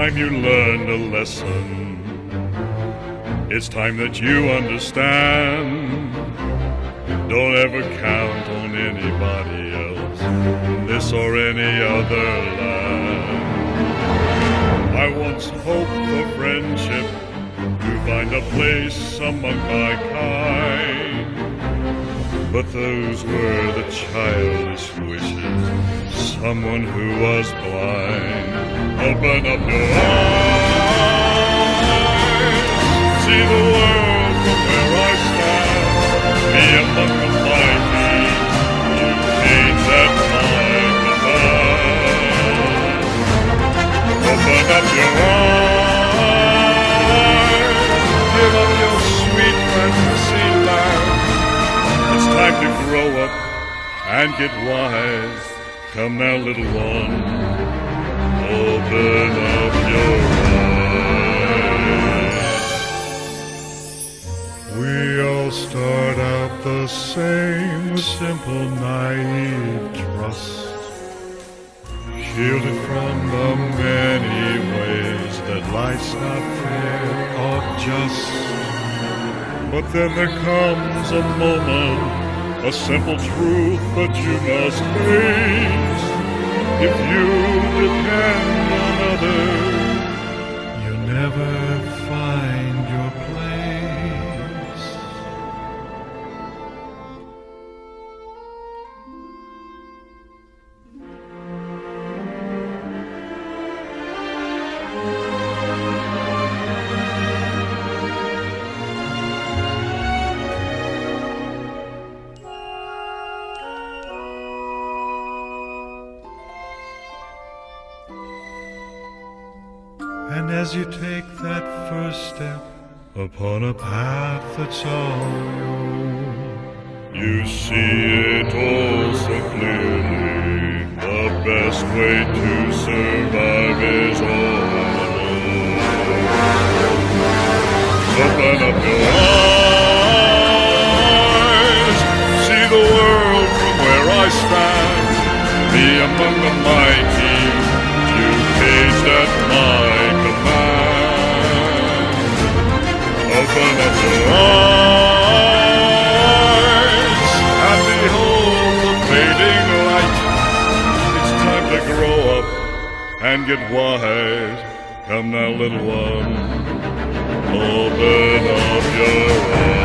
time you learned a lesson. It's time that you understand. Don't ever count on anybody else in this or any other land. I once hoped for friendship, to find a place among my kind, but those were the childish wishes, someone who was blind. Open up your eyes, see the world from where I stand, be among the mighty, you kings at my command. Open up your eyes, give up your sweet fantasy land. It's time to grow up and get wise. Come now, little one, open up your eyes. We all start out the same, with simple, naive trust, shielded from the many ways that life's not fair or just. But then there comes a moment, a simple truth that you must face. If you depend on others, you'll never find your place. And as you take that first step upon a path that's all your own, you see it all so clearly. The best way to survive is all alone. Open up your eyes, see the world from where I stand, be among the mighty, you caged at my command. Open up your eyes and behold the fading light. It's time to grow up and get wise. Come now, little one, open up your eyes.